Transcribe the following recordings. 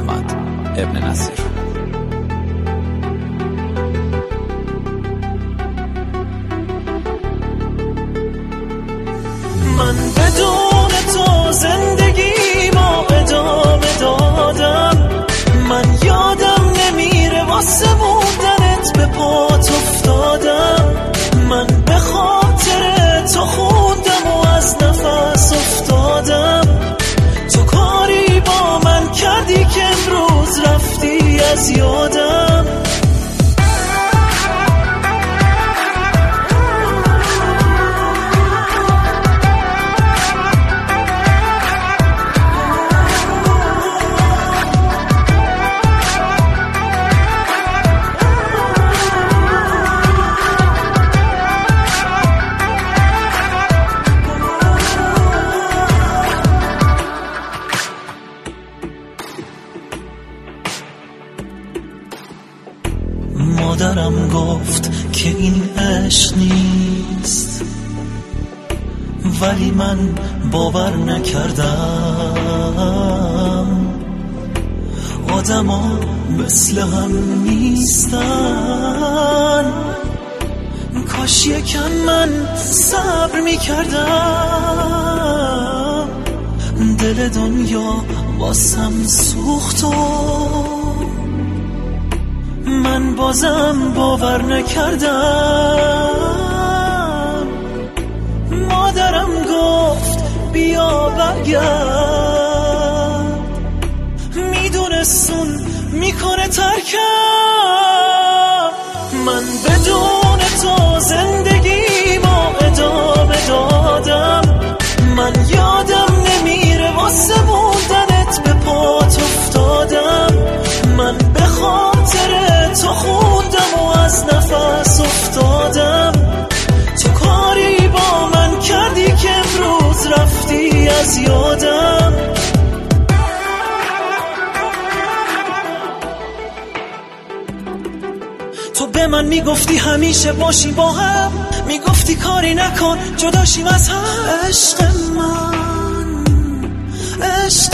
محمد ابن نصیر. من بدون تو زندگیمو ادامه دادم، من یادم نمیره واسه موندنت به پات افتادم، من به خاطر تو خوندم و از نفس افتادم، تو کاری با من کردی که امروز رفتی از یادم. مادرم گفت که این عشق نیست، ولی من باور نکردم. آدما مثل هم نیستن، کاش یکم من صبر میکردم. دل دنیا واسم سوخت و من بازم باور نکردم. مادرم گفت بیا برگرد، میدونستون میکنه ترکم. من بدون تو زندگیمو ادامه دادم، من یادم نمیره واسه موندنت به پات افتادم، من به خاطر تو خوندم و از نفس افتادم، تو کاری با من کردی که امروز رفتی از یادم. تو به من میگفتی همیشه باشی با هم، میگفتی کاری نکن جداشیم از هم. عشق من، عشق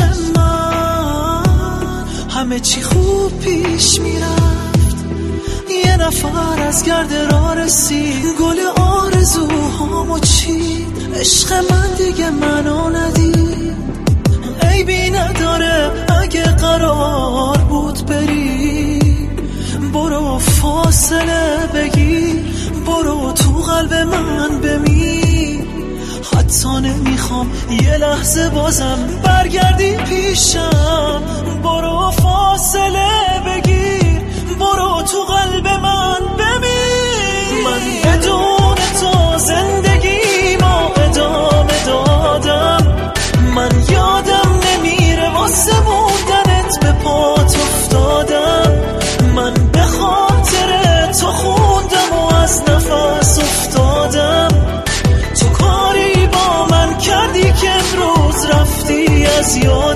من، همه چی خوب پیش میرفت، یه نفر از گرد راه رسید، گل آرزوهامو چید. عشق من دیگه منو ندید، عیبی نداره اگه قرار بود بری، برو فاصله بگیر، برو تو قلب من بمیر. حتی نمیخوام یه لحظه بازم برگردی پیشم، برو فاصله بگیر، برو تو قلب من بمیر. من بدون تو زندگیمو ادامه دادم، من یادم نمیره واسه موندنت به پات افتادم، من به خاطر تو خوندم و از نفس افتادم، تو کاری با من کردی که امروز رفتی از یاد.